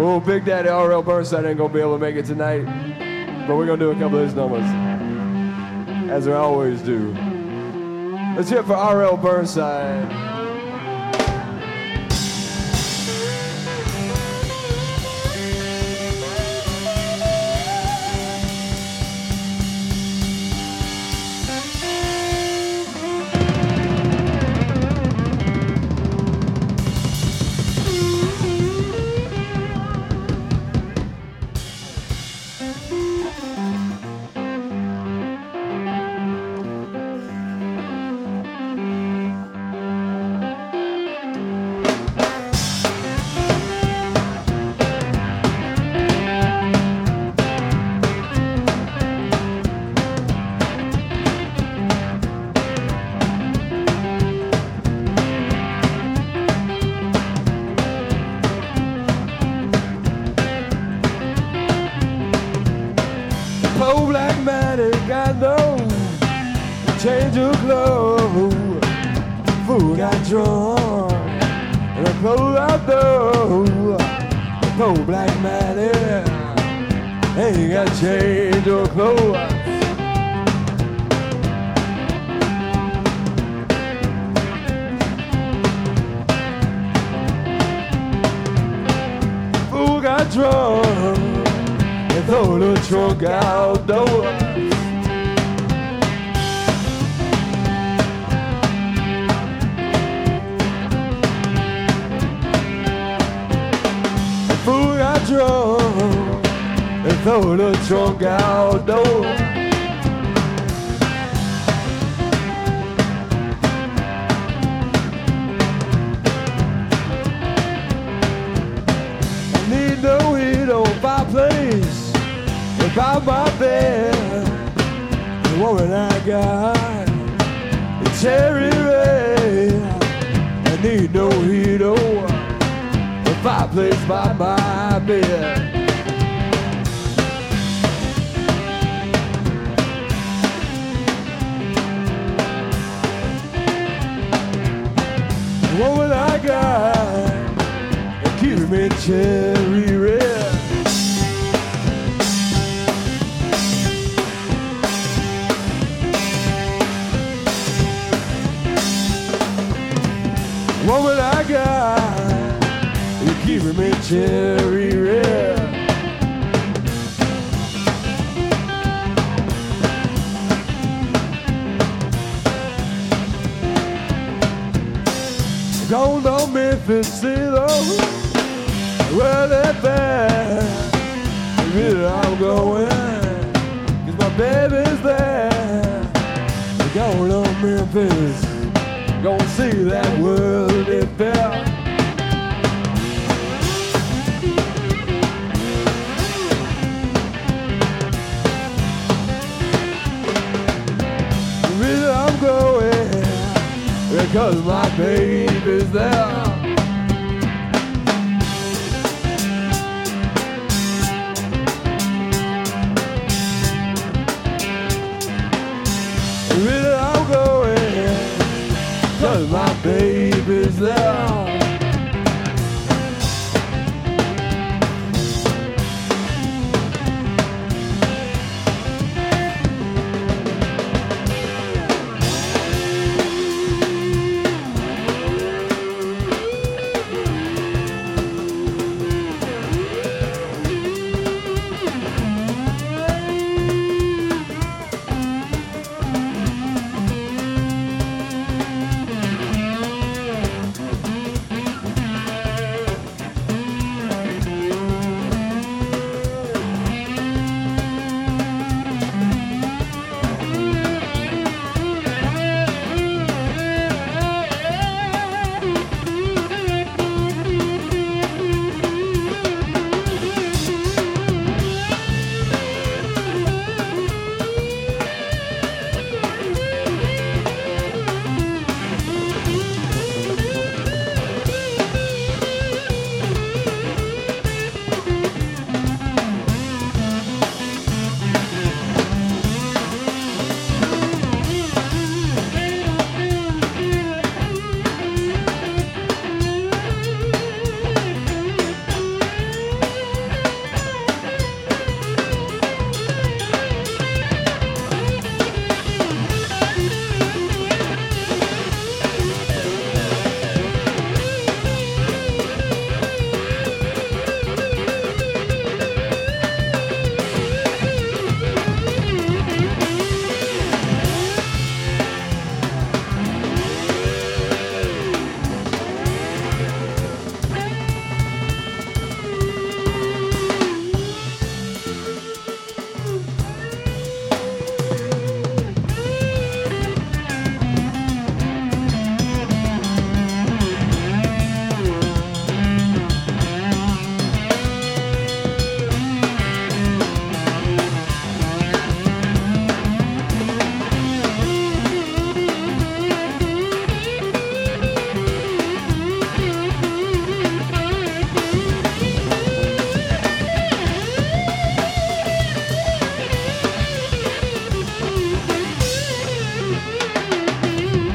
Oh, Big Daddy R.L. Burnside ain't gonna be able to make it tonight, but we're gonna do a couple of his numbers, as we always do. Let's hear it for R.L. Burnside. Poor black man ain't got no change of clothes. Food got drunk and the clothes out though. Poor black man ain't got change of clothes. Food got drunk and throw the trunk outdoors. The fool got drunk and throw the trunk outdoors. I need no heat on fireplace by my bed. The woman I got, the cherry red. I need no heat over the fireplace by my bed. The woman I got, it keeps me cherry red. Woman I got, you keeping me cherry red. Going to Memphis City, where that bad. Really I'm going, 'cause my baby's there. Going to Memphis, gonna see that world it fell. The reason I'm going, because my baby's there. The reason I'm going, 'cause my baby's there.